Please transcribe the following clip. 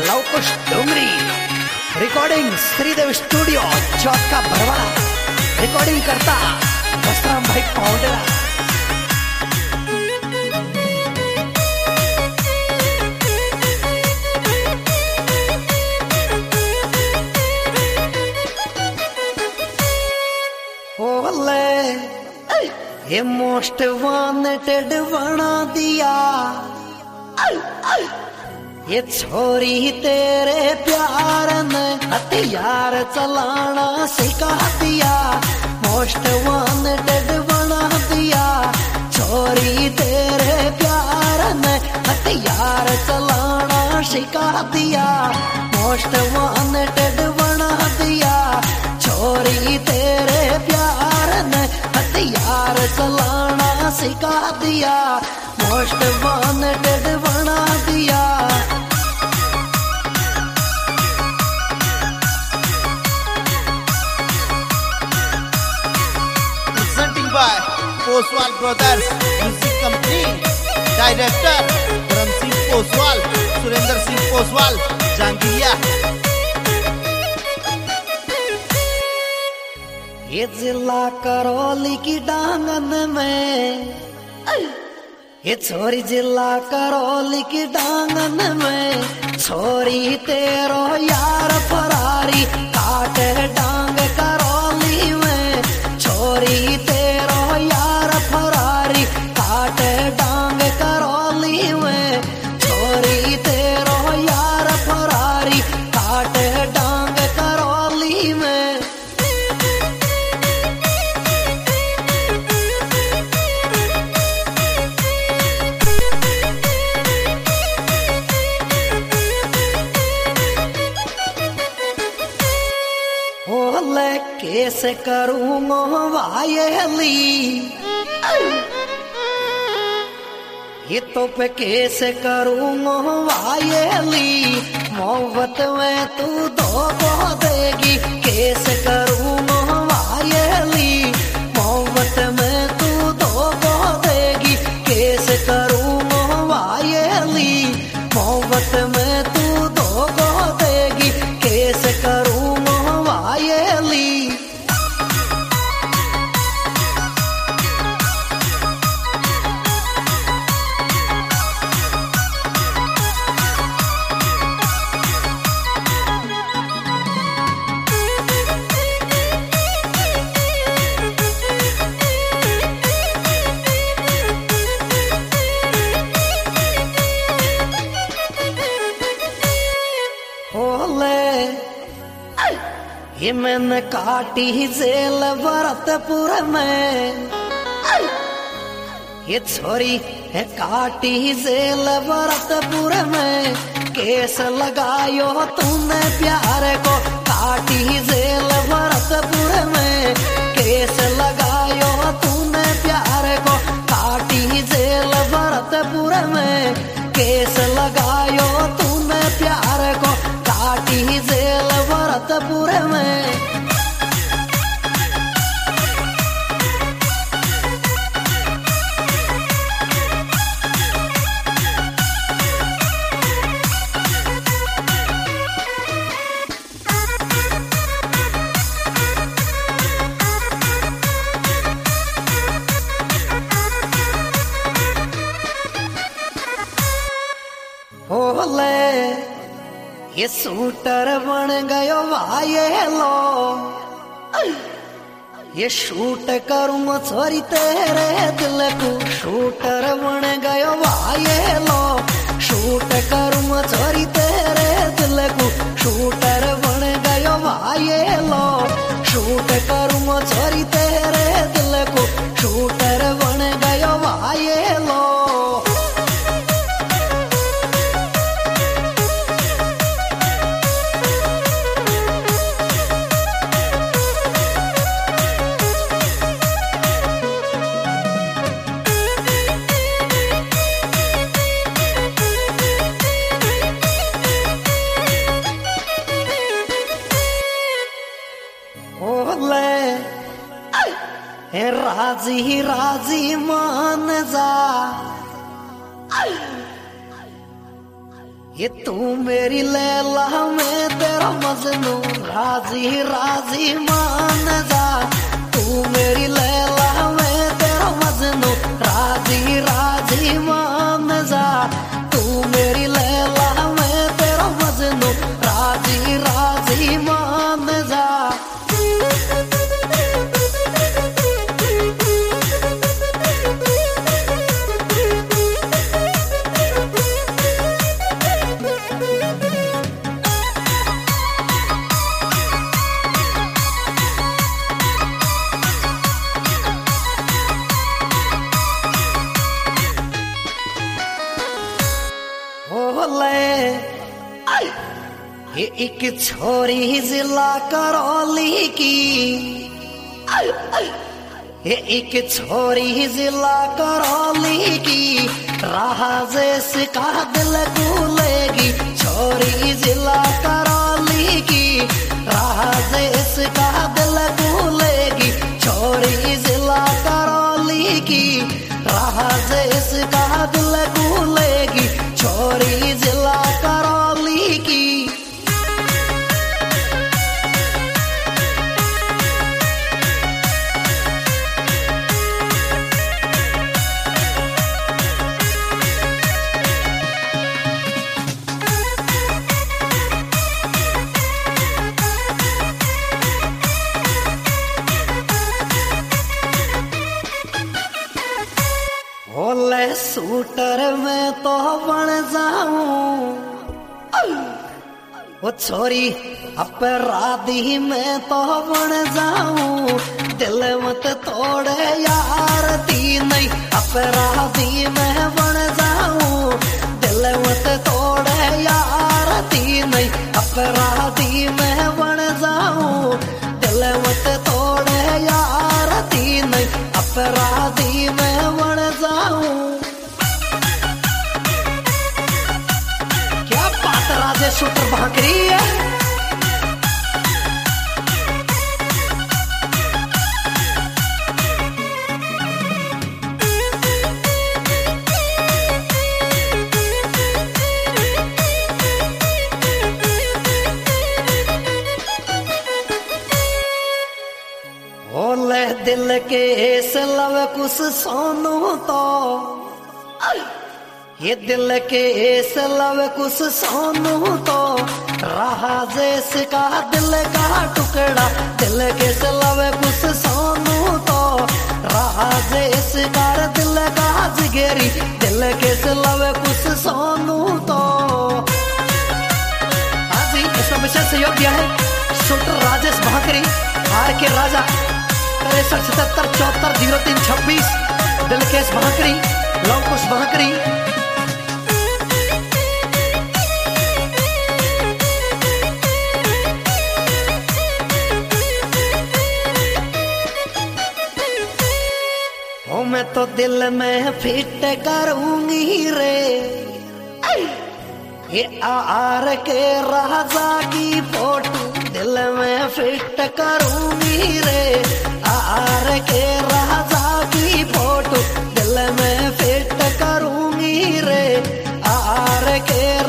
Lavkush Dongri recording Shridev studio चौक का भरवाड़ा रिकॉर्डिंग करता वस्त्राम भाई पाउंडरा। ये मोस्ट वांटेड बना दिया, ये छोरी तेरे प्यार ने हथियार चलाना सिखा दिया। मोस्ट वांटेड बना दिया, छोरी तेरे प्यार ने हथियार चलाना सिखा दिया। मोस्ट वांटेड बना दिया, छोरी तेरे प्यार ने हथियार चलाना सिखा दिया। मोस्ट वांटेड बना दिया। Presenting by Poswal Brothers Music Company, Director Dharam Singh Poswal, Surendra Singh Poswal, Jangiriya। ये जिला करौली की डांगन में, ये छोरी जिला करौली की डांगन में, छोरी तेरो यार फरारी काटे डांग करौली में। छोरी तेरो यार फरारी काटे डांग करौली में। छोरी तेरो यार फरारी काटे डांग करौली में। कैसे करूँ वायली, ये तो पे कैसे करूँ वायली। मोहब्बत में तू धोखा देगी, कैसे करूँ वायली। मोहब्बत में तू धोखा देगी, कैसे करूँ वायली। मोहब्बत में तू धोखा देगी, कैसे करूँ वायली। ये मैंने काटी जेल भरतपुर में, ये छोरी है काटी जेल भरतपुर में। केस लगायो तूने प्यार को काटी जेल भरतपुर में। केस लगायो तूने प्यार को काटी जेल भरतपुर में। केस लगायो तूने प्यार को काटी जेल भरतपुर में। ये शूटर बन गयो वायलो, ये शूट करूँ छोरी तेरे दिल को। शूटर बन गयो वायलो, शूट करूँ छोरी तेरे दिल को। शूटर बन गयो वायलो, शूट करूँ छोरी तेरे दिल को। शूटर बन गयो वायलो। राजी राजी मान जा, ये तू मेरी लैला मैं तेरा मजनू राजी राजी मान जा। तू मेरी लैला मैं तेरा मजनू राजी राजी मान जा। तू मेरी लैला मैं तेरा मजनू राजी राजी मान जा। ये एक छोरी जिला करौली की, ये एक छोरी जिला करौली की राज इसका दिल भूलेगी। छोरी जिला करौली की राज इसका दिल भूलेगी। छोरी जिला करौली की राज इसका दिल भूलेगी। छोरी जिला करौली की। बोले सूटर में तो बन जाऊं, वो छोरी अपराधी में तो बन जाऊं। दिल मत तोड़े यार दी नहीं अपराधी में बन जाऊं। दिल मत तोड़े यार दी नहीं अपराधी में बन जाऊं। दिल मत तोड़े यार दी नहीं अपराधी में बन जाऊं। क्या बात राजे शूटर भाकरी है। बोले दिल के इस लव कुछ सोनू तो, ये दिल के इस लव कुछ सोनू तो राज इसका दिल का टुकड़ा। दिल के इस लव कुछ सोनू तो राज इसका दिल का जिगेरी। दिल के इस लव कुछ सोनू तो। हाँ जी, इसका विशेष सहयोग दिया है शूटर राजेश भाकरी आर के राजा 6377740326। दिलकेश भाकरी लवकुश भाकरी। ओ मैं तो दिल में फिट करूंगी रे ये आर के राजा की फोटो। दिल में फिट करूंगी रे आर के राजा की फोटो। दिल में फिट करूंगी रे आर के